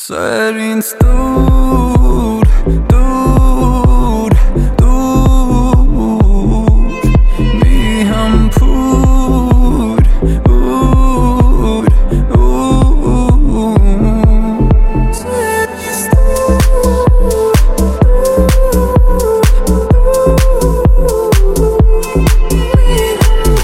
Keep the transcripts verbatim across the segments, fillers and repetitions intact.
Ser inz dur, dur, dur Mi ham pur, ur, ur Ser inz dur, Mi ham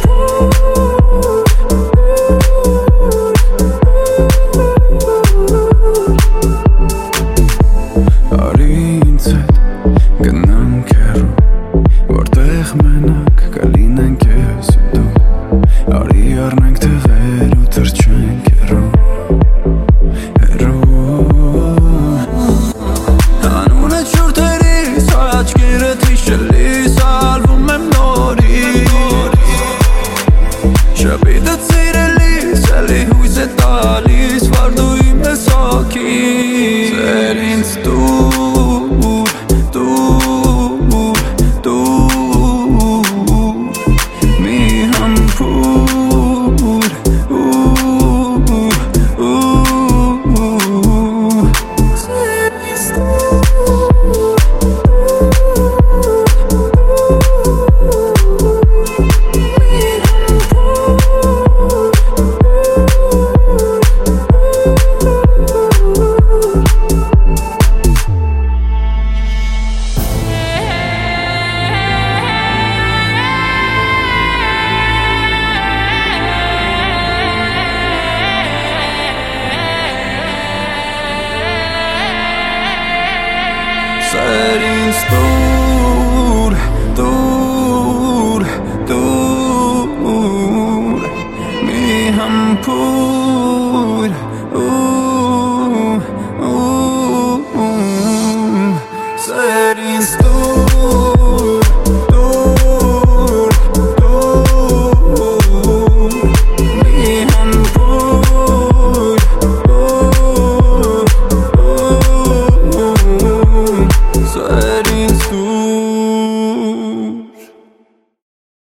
Գնամ քեռու, որտեղ մենակ կլինենք ես ու դու Արի առնենք թղեր ու թրջենք հեռու, հեռու Անունը չուրթերիս, հայ աչքերդ հիշելիս Ալվում եմ նորից Շապիտդ սիրելիս, էլի հույս է տալիս Վար դու իմ ես հոգիս Ձեր ինձ դու Ser inz dur